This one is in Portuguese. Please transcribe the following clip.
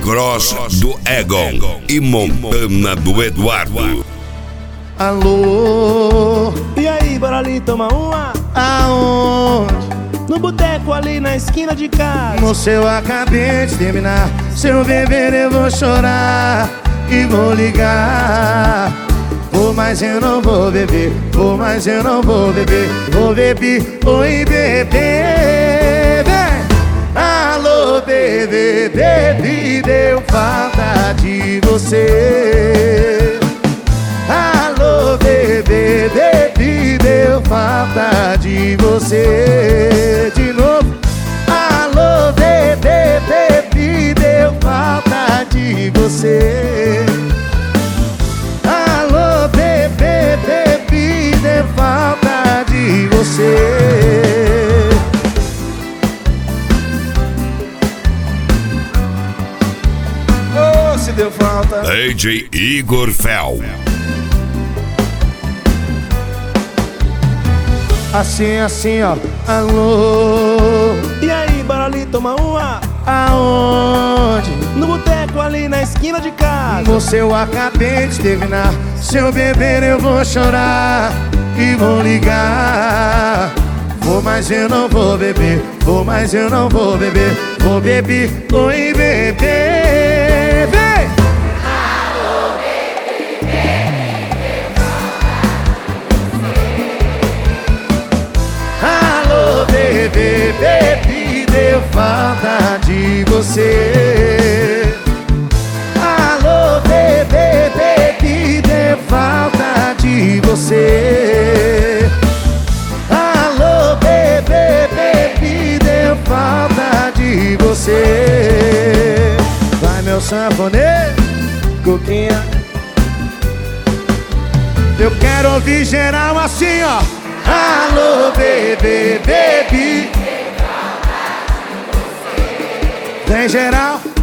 Cross do Egon e Montana do Eduardo. Alô, E aí, bora ali tomar uma? aonde? No boteco ali na esquina de casa. Moço, eu acabei de terminar. Se eu beber eu vou chorar e vou ligar. Vou, mas eu não vou beber. Vou, mas eu não vou beber. Vou beber, oi bebê, vem. Alô bebê, bebê, deu falta de você. Alô bebê, bebê, deu falta de você. De novo. Alô bebê, bebê, deu falta de você. Alô bebê, bebê, deu falta de você. Oh, se deu falta. DJ Igor Fel. Assim, assim, ó. Alô, E aí, bora ali tomar uma? aonde? No boteco ali na esquina de casa. Moço, eu acabei de terminar. Se eu beber eu vou chorar e vou ligar. Vou, mas eu não vou beber. Vou, mas eu não vou beber. Vou beber, oi bebê, vem. Alô bebê, bebê, deu falta de você. Alô bebê, bebê, deu falta de você. Alô bebê, bebê, deu falta de você. Vai meu sanfoneiro, Coquinha. Eu quero ouvir geral assim, ó. Alô bebê, bebê, vem geral.